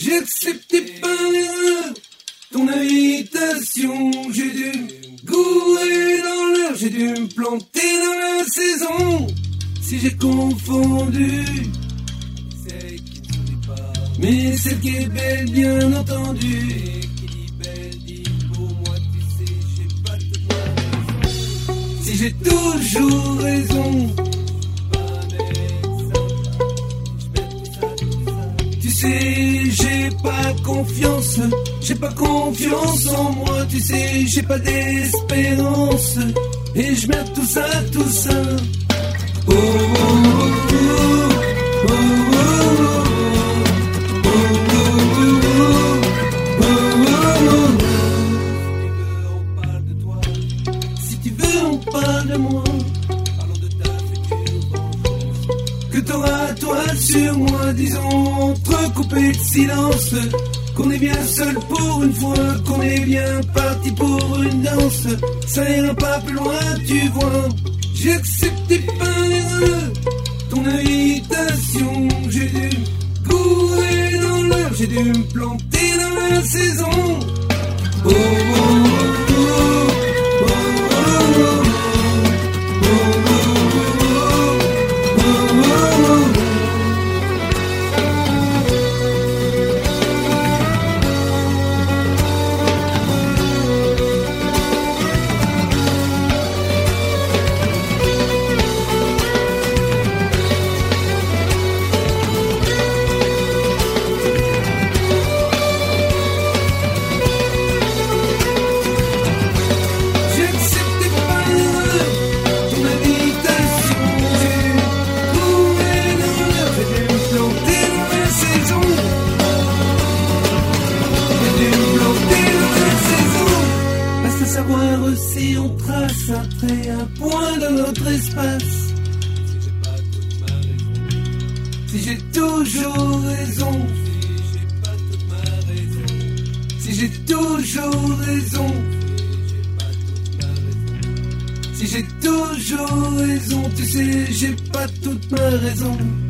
J'ai accepté par erreur ton invitation. J'ai dû gourer dans l'heure, j'ai dû me planter dans la saison. Si j'ai confondu, mais celle qui est belle, bien entendu. Et qui dit belle, dit pour moi, tu sais, j'ai pas toute ma raison. Si j'ai toujours raison, tu sais, j'ai pas confiance en moi, tu sais, j'ai pas d'espérance. Et je merde tout ça, tout ça. Oh, oh, oh, oh, oh, oh. De moi, parlons de ta future vengeance. Que t'auras toi sur moi, disons entrecoupé de silence. Qu'on est bien seul pour une fois, qu'on est bien parti pour une danse. Ça ira pas plus loin, tu vois. J'ai accepté par erreur ton invitation. J'ai dû courir dans l'heure, j'ai dû me planter dans la saison. Oh, oh, oh, oh, oh, oh, oh. Savoir si on trace un trait, un point de notre espace. Si j'ai toujours raison, si j'ai toujours raison, si j'ai toujours raison, tu sais, j'ai pas toute ma raison.